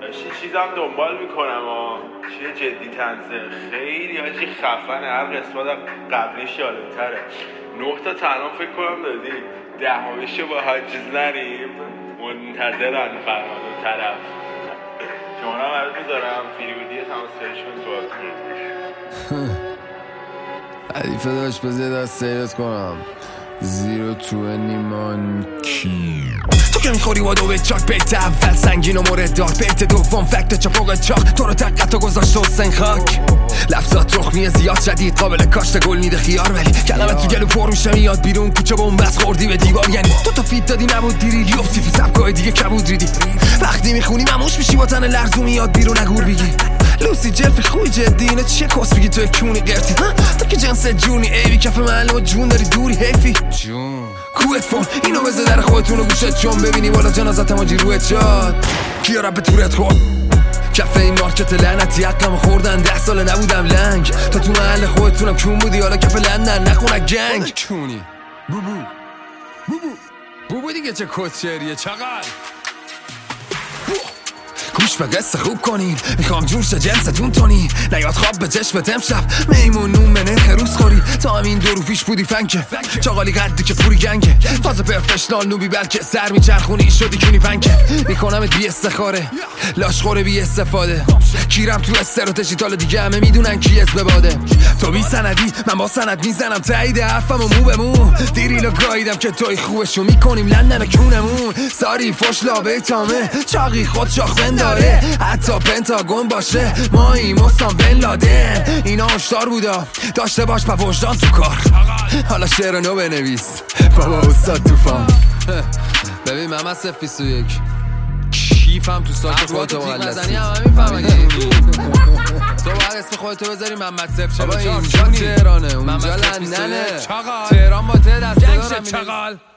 چیزم دنبال میکنم چیه جدی تنزه خیلی هاچی خفنه، هر قسمت قبلیش یادتره. 9 تا تنها فکر کنم دادی، 10 با حاجز نریم. منتظرن فرهاد و طرف. شما رو برات میذارم فریودی تماسیشون سوال کنیم. علیفه داشت بذار دست سیرت کنم. 020 مانکی تو که میخوری وادو به چاک، بیت اول سنگین و مورد دار، بیت دوم فکت چپاق چاق، تو رو تقت و گذاشت حسین خاک. لفظات تخمیه زیاد شدید، قابل کاشت گل میده خیار، ولی کلمه تو گلو پر میشه میاد بیرون کوچه بومبست خوردی به دیوار. یعنی تو فیت دادی نبود دیری، یوبسی تو سبکای دیگه کبود ریدی. وقتی میخونی مموش میشی با تن لرزو میاد بیرون نگور بگی لوسی جلفی خوی جدی، اینه چیه کس بگی تو کونی قرتی؟ تو که جنس جونی ایوی کف معلم و جون داری دوری حیفی جون کوت فون. اینو بزه در خودتونو گوشت چون ببینی والا جنازت ماجی روی چاد کیا رب به تورت خون. کف این مارکت لعنتی حقم خوردن، 10 سال نبودم لنگ. تا تو محل خودتونم کون بودی، حالا کف لندن نخونه گنگ کونی. بوبو دیگه چه کسچریه چقدر گوش به قصه خوب کنین، میخوام جوش جنستون تونی. نیاد خواب به چشمت امشب میمون نومنه خروس خوری. تا همین 2 رو پیش بودی فنکه چاقالی قدی که پوری گنگه. فاز پرفشنال نوبی بلکه سر میچرخونی شدی کونی پنکه. میکنمت بی استخاره لاشخوره بی استفاده، کیرم تو استراتژی تال دیگه همه میدونن کی اسم باده. تو بی سندی من با سند میزنم تایید حرفم و مو به مو. دیریلو گاییدم که توی خوبشو میکنیم لندن کونمون. ساری فش لابه تامه چاقی خود شاخ داره، حتی پنتاگون باشه مایی مستان بن لادن. اینا هشدار بودا داشته باش با وجدان تو کار. حالا شعر نو بنویس بابا استاد توفان. ببین محمد 021 کیفم تو ساک خودتو مغلطی همه میفهمن. تو باید اسم خودتو بذاری محمد 044 اینجا تهرانه اونجا لندنه. تهران با ته دست دارم